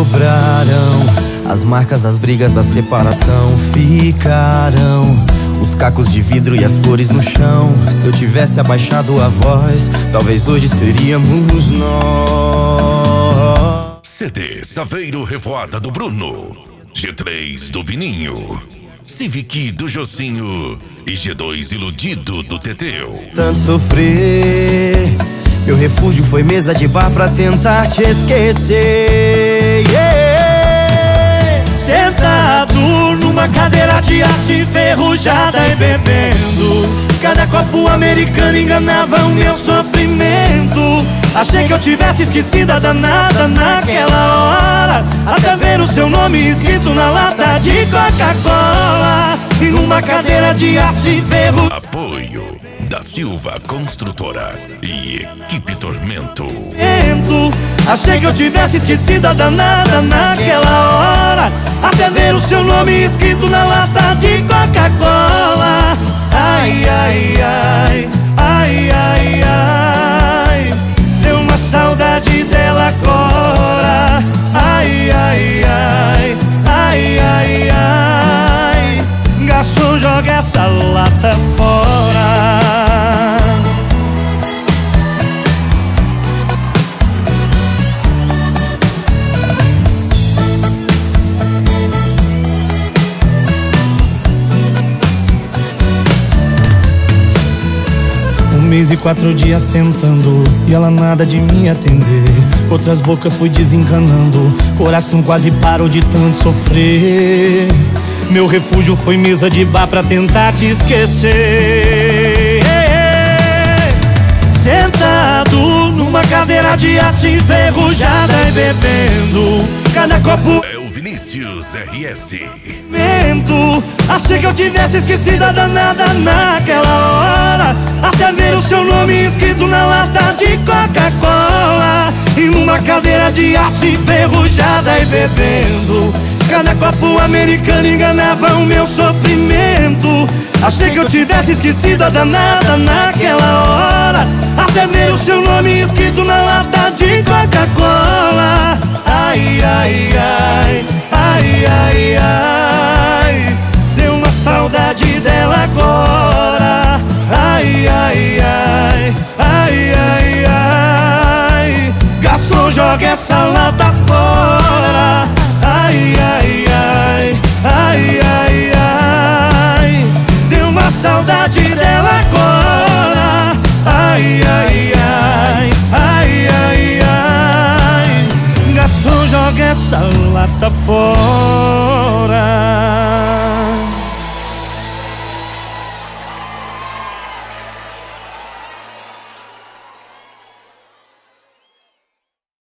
sobraram, as marcas das brigas da separação ficarão, os cacos de vidro e as flores no chão. Se eu tivesse abaixado a voz, talvez hoje seríamos nós. CD Saveiro Revoada do Bruno, G3 do Vininho, Civic do Jocinho e G2 Iludido do Teteu. Tanto sofrer, meu refúgio foi mesa de bar pra tentar te esquecer. Sentado numa cadeira de aço enferrujada e bebendo, cada copo americano enganava o meu sofrimento. Achei que eu tivesse esquecido a danada naquela hora, até ver o seu nome escrito na lata de Coca-Cola e numa cadeira de aço enferrujada. Apoio da Silva Construtora e Equipe Tormento. Achei que eu tivesse esquecido a danada naquela hora, até ver o seu nome escrito na lata de Coca-Cola. Ai, ai, ai, ai, ai, ai, deu uma saudade dela agora. Ai, ai, ai, ai, ai, ai, garçom, joga essa lata fora. Mês e 4 dias tentando, e ela nada de me atender. Outras bocas fui desencanando, coração quase parou de tanto sofrer. Meu refúgio foi mesa de bar pra tentar te esquecer. Sentado numa cadeira de aço enferrujada e bebendo, cada copo é o Vinícius RS. Achei que eu tivesse esquecido a danada naquela hora, até ver o seu nome escrito na lata de Coca-Cola e numa cadeira de aço enferrujada e bebendo, cada copo americano enganava o meu sofrimento. Achei que eu tivesse esquecido a danada naquela hora, até ver o seu nome escrito na lata de Coca-Cola. Ai, ai, ai, ai, ai, ai, deu uma saudade dela agora. Ai, ai, ai, ai, ai, ai, garçom, joga essa lata fora. Ai, ai, ai, ai, ai, ai, deu uma saudade dela agora. Ai, ai, ai, ai, ai, ai, garçom, joga essa lata fora.